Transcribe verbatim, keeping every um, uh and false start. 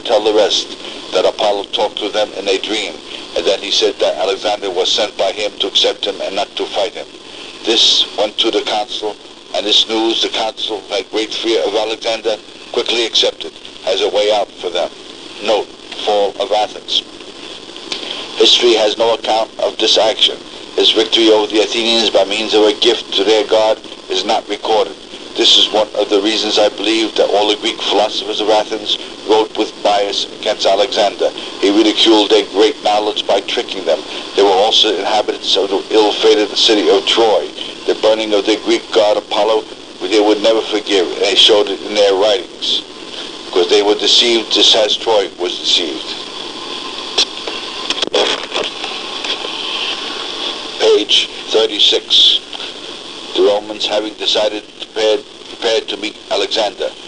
tell the rest that Apollo talked to them in a dream, and that he said that Alexander was sent by him to accept him and not to fight him. This went to the council, and this news the council, who had great fear of Alexander, quickly accepted as a way out for them. Note, fall of Athens. History has no account of this action. His victory over the Athenians by means of a gift to their god is not recorded. This is one of the reasons I believe that all the Greek philosophers of Athens wrote with bias against Alexander. He ridiculed their great knowledge by tricking them. They were also inhabitants of the ill-fated city of Troy. The burning of their Greek god Apollo, they would never forgive, and they showed it in their writings, because they were deceived just as Troy was deceived. Page thirty-six. The Romans, having decided, prepared, prepared to meet Alexander.